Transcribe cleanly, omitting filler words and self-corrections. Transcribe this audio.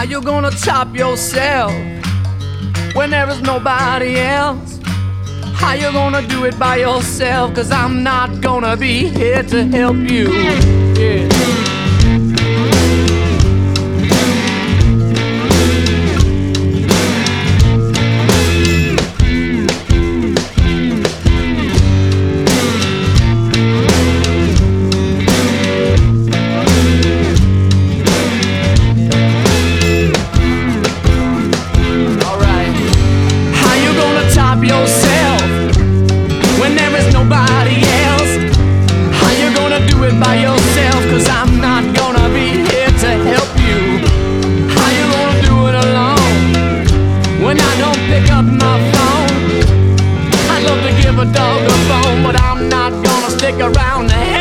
you gonna top yourself when there is nobody else? How you gonna do it by yourself? 'Cause I'm not gonna be here to help you. Yeah. Yourself when there is nobody else. How you gonna do it by yourself? 'Cause I'm not gonna be here to help you. How you gonna do it alone when I don't pick up my phone? I'd love to give a dog a bone, but I'm not gonna stick around to help